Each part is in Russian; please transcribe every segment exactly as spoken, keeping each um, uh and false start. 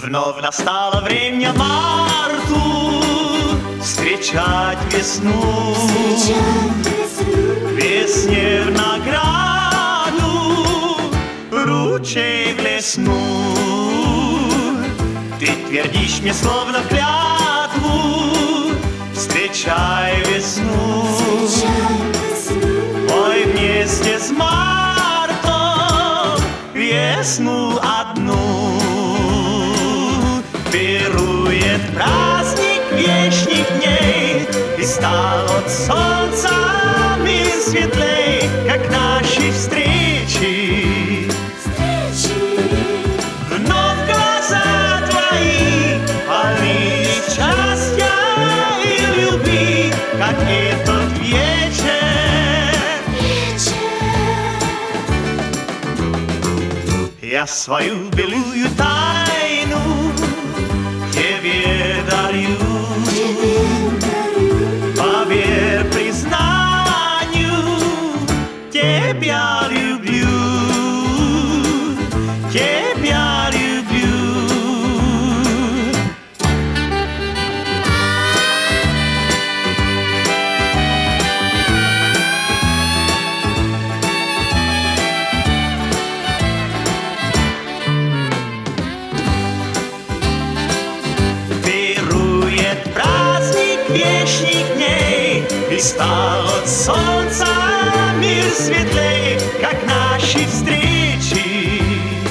Вновь настало время марту встречать весну, весне в награду ручей блесну. Ты твердишь мне словно клятву, встречай весну. Ой, вместе с мартом весну одну. Пирует праздник вечных дней, и стал от солнца мир светлей, как наши встречи. Вновь глаза твои полны счастья и любви, как этот вечер. Я свою белую тайну тебе дарю, поверь признанию, тебя люблю, тебя люблю. Вечных дней, и стал от солнца мир светлей, как наши встречи.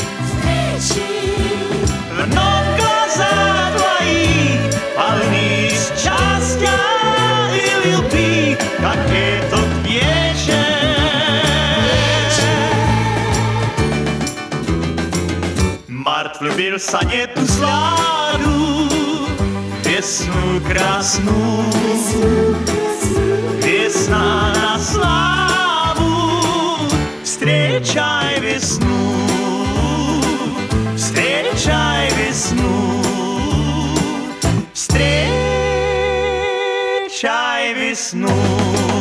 Вновь глаза твои полны счастья и любви, как этот вечер. Март влюбился, нету сладу, весну красну, весна на славу. Встречай весну, встречай весну, встречай весну.